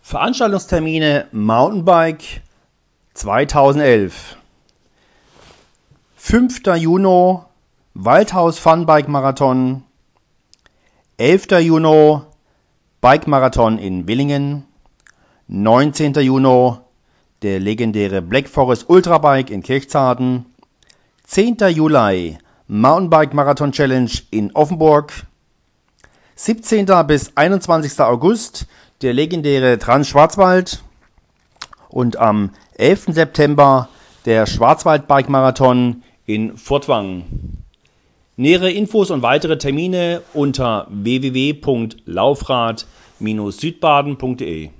Veranstaltungstermine Mountainbike 2011. 5. Juni Waldhaus Funbike Marathon. 11. Juni Bike Marathon in Willingen. 19. Juni der legendäre Black Forest Ultrabike in Kirchzarten. 10. Juli Mountainbike Marathon Challenge in Offenburg. 17. bis 21. August der legendäre Trans-Schwarzwald. Und am 11. September der Schwarzwald-Bike Marathon in Furtwangen. Nähere Infos und weitere Termine unter www.laufrad-südbaden.de.